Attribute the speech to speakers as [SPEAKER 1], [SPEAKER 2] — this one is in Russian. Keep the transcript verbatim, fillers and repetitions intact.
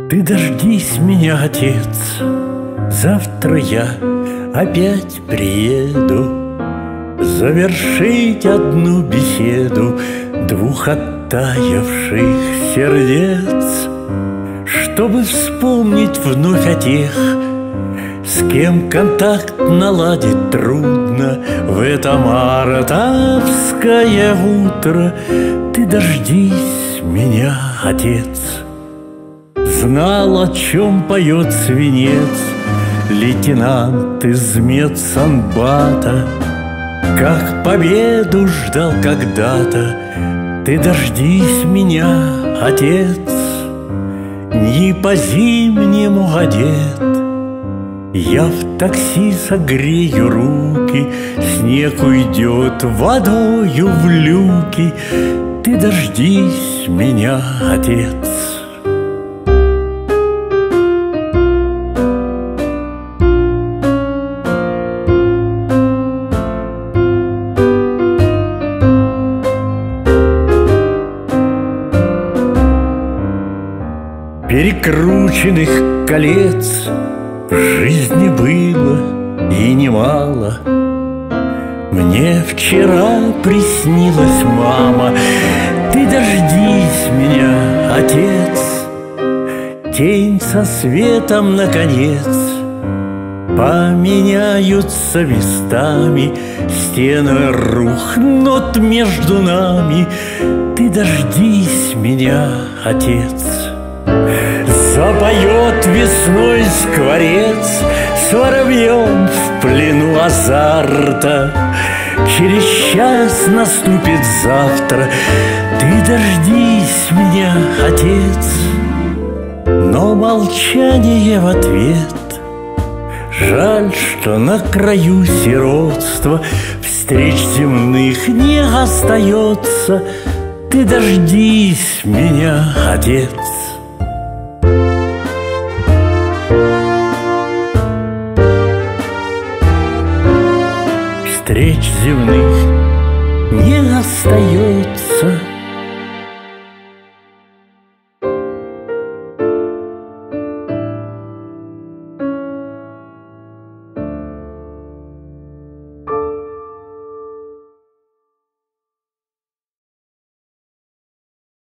[SPEAKER 1] Ты дождись меня, отец, завтра я опять приеду завершить одну беседу двух оттаявших сердец, чтобы вспомнить вновь о тех, с кем контакт наладить трудно в это мартовское утро. Ты дождись меня, отец. Знал, о чем поет свинец лейтенант из медсанбата, как победу ждал когда-то. Ты дождись меня, отец, не по-зимнему одет. Я в такси согрею руки, снег уйдет водою в люки. Ты дождись меня, отец. Перекрученных колец в жизни было и немало. Мне вчера приснилась мама. Ты дождись меня, отец. Тень со светом наконец поменяются местами, стены рухнут между нами. Ты дождись меня, отец. Запоет весной скворец с воробьем в плену азарта. Через час наступит завтра. Ты дождись меня, отец. Но молчание в ответ. Жаль, что на краю сиротства встреч земных не остается. Ты дождись меня, отец. Встреч земных не остается.